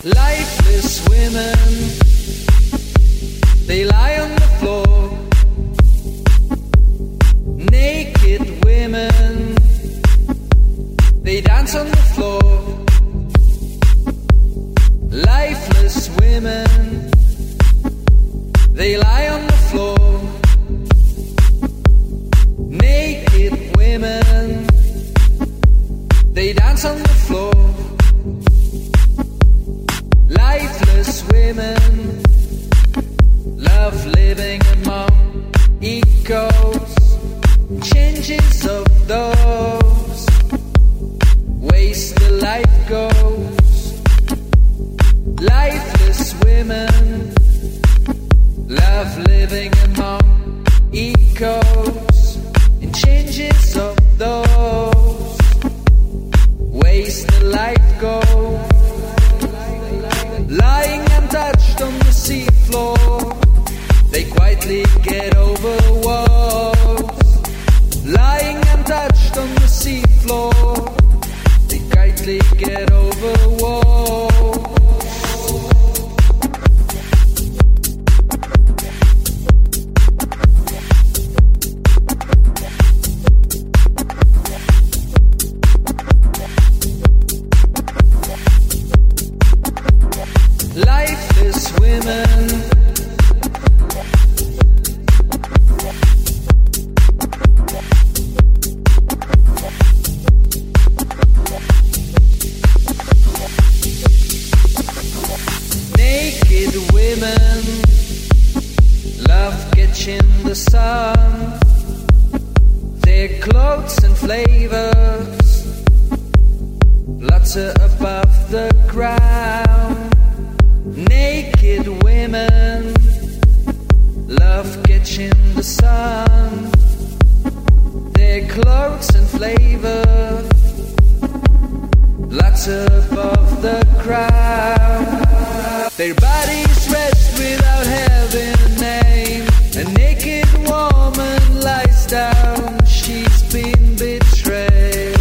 Lifeless women, they lie on the floor. Naked women, they dance on the floor. Lifeless women, they lie on the floor. Naked women, they dance on the floor. Lifeless women love living among echoes, changes of those ways the life goes. Lifeless women love living among echoes and changes of those ways the life goes. Lying untouched on the seafloor, they quietly get over walls. Lying untouched on the seafloor, they quietly get over walls. Lifeless women, naked women love catching the sun. Their clothes and flavors flutter above the ground. Naked women love catching the sun. Their clothes and flavor flutter above the crowd. Their bodies rest without having a name. A naked woman lies down, she's been betrayed.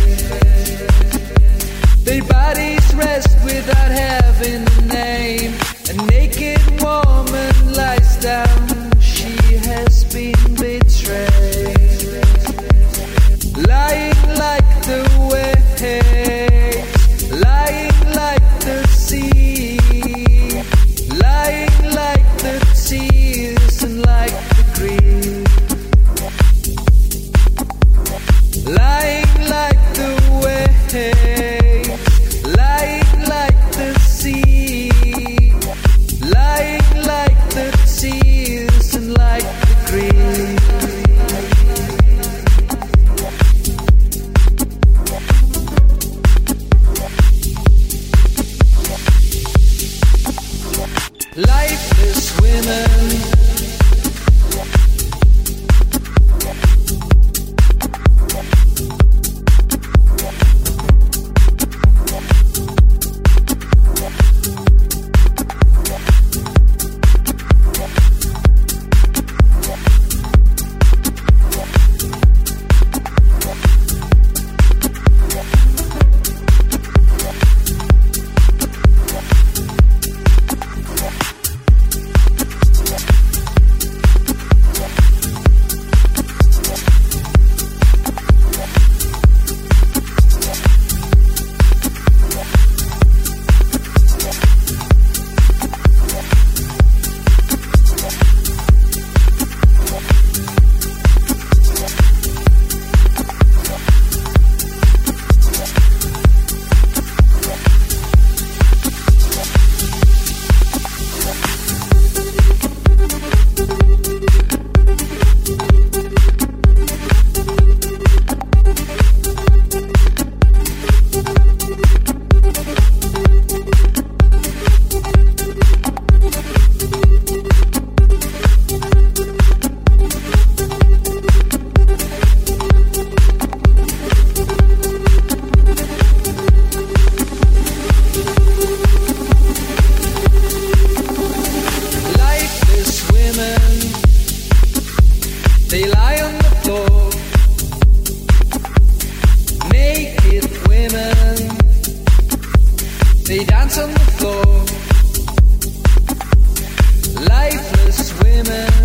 Their bodies rest without having a name. A naked woman lies down, she has been betrayed. Lying like the waves, lying like the sea, lying like the tears and like the grief. Lying like the waves, lying like the sea, lying like the tears and like the grief. Lifeless women, dance on the floor. Lifeless women,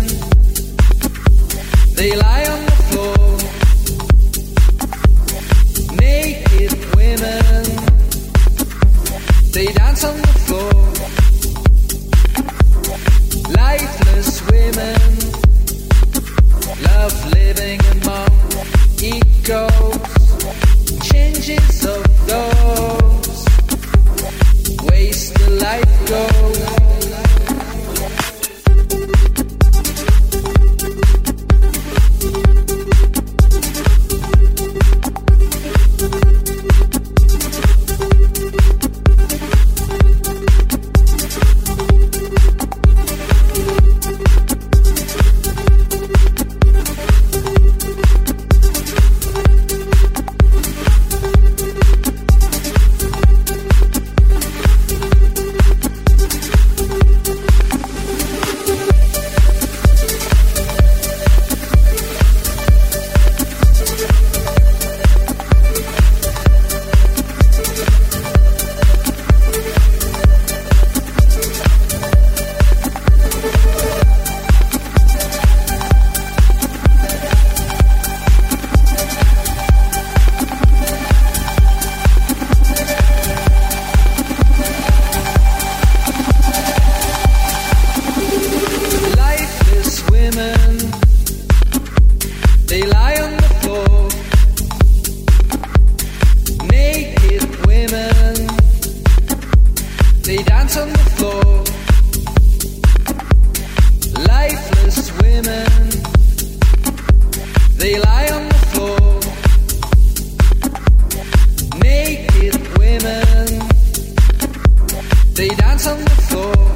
they lie on the floor. Naked women, they dance on the floor. Lifeless women love living among echoes, changes of those ways the life goes. They lie on the floor. Naked women, they dance on the floor. Lifeless women, they lie on the floor. Naked women, they dance on the floor.